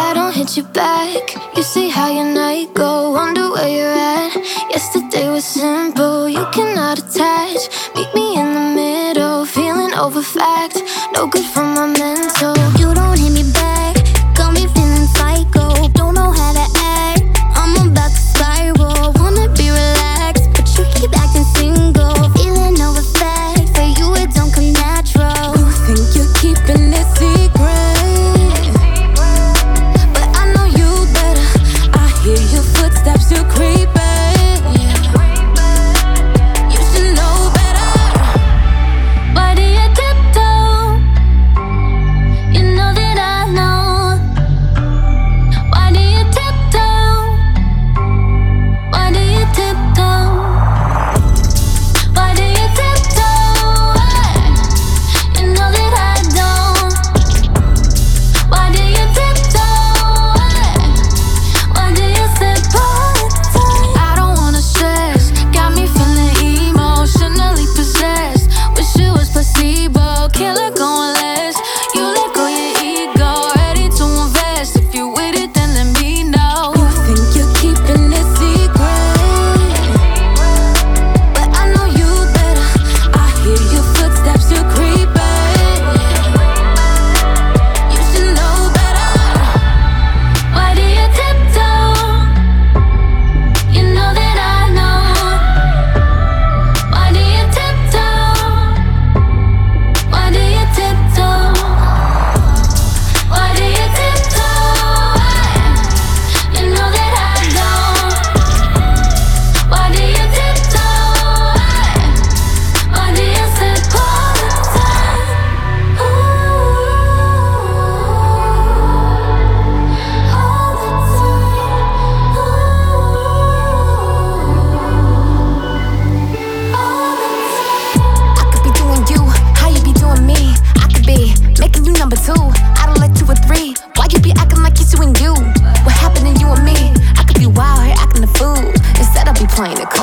I don't hit you back. You see how your night go, wonder where you're at. Yesterday was simple, you cannot attach. Meet me in the middle, feeling over fact. No good for my mental. You don't hit me back, got me feeling psycho. Don't know how to act, I'm about to spiral. Wanna be relaxed, but you keep acting single. Feeling over fact, for you it don't come natural. You think you're keeping it secret, but I know you better. I hear your footsteps, you're creeping. You should know better. Why do you tiptoe? You know that I know. Why do you tiptoe? Why do you tiptoe? Why do you tiptoe? You know that I don't. Why do you tiptoe? Why do you slip all the time? I don't wanna stress, got me feeling emotionally possessed. Wish it was placebo, can't let go unless you let go your ego. Ready to invest, if you with it then let me know. You think you're keeping it secret, but I know you better. I hear your footsteps, you're creeping. You should know better. Why do you tiptoe? You know that I know. Why do you tiptoe? Why do you tiptoe? Why do you tiptoe? You know that I don't. Why do you tiptoe? Why do you slip all the time? All the I could be doing you, how you be doing me. I could be making you number two, I don't like 2 or 3. Why you be acting like it's you and you? What happened to you and me? I could be wild here acting the fool, instead I'll be playing it cool.